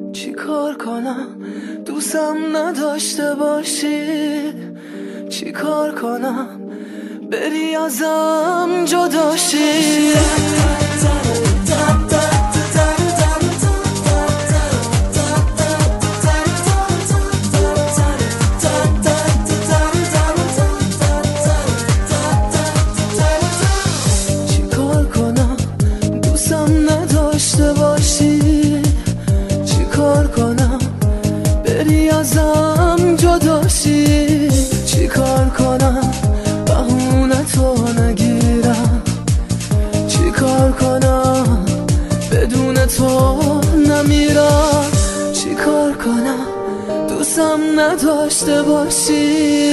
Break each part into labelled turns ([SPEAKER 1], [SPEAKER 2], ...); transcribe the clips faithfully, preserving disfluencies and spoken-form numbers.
[SPEAKER 1] چی کار کنم دوستم نداشته باشی؟ چی کار کنم بری ازم جدا شی؟ چی کار کنم دوستم نداشته باشی؟ چی کار کنم بری ازم جدا شی؟ چی کار کنم بهونه تو نگیرم؟ چی کار کنم بدون تو نمیرم؟ چی کار کنم دوستم نداشته باشی؟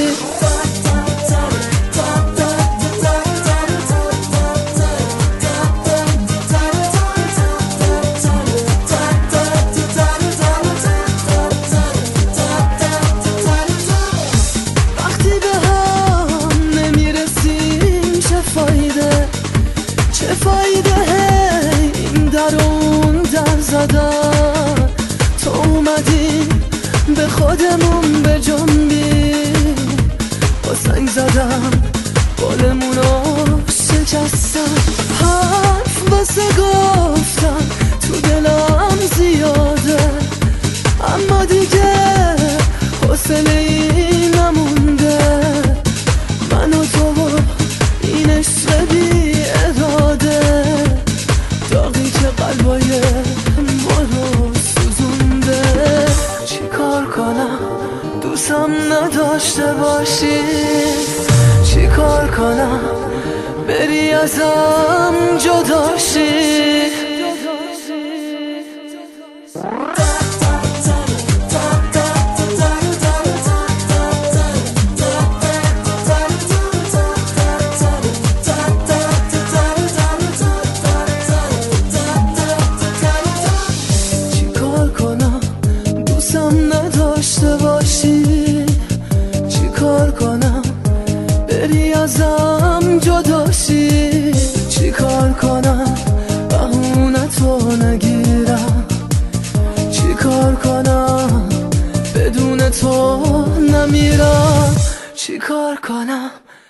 [SPEAKER 1] چه فایده این در اون در زدن؟ تو اومدی به خودمون به جنبی، با سنگ زدم بالمونو شکستم، حرف بسه گفتم تو دلم زیاده، اما دیگه حوصله ای نمونده. من و تو این عشق بی اراده، داغی که قلبای ما رو سوزونده. چی کار کنم دوستم نداشته باشی؟ چی کار کنم بری ازم جدا شی؟ نداشته باشی؟ چی کار کنم بری ازم جدا شی؟ چی کار کنم بهونه تو نگیرم؟ چی کار کنم بدون تو نمیرم؟ چی کار کنم